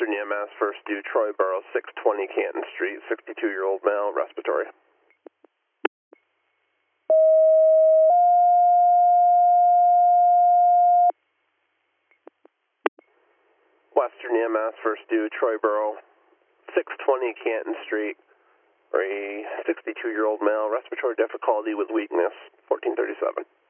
Western EMS, first due Troy Borough, 620 Canton Street, 62-year-old male, respiratory. Western EMS, first due Troy Borough, 620 Canton Street, for a 62-year-old male, respiratory difficulty with weakness, 1437.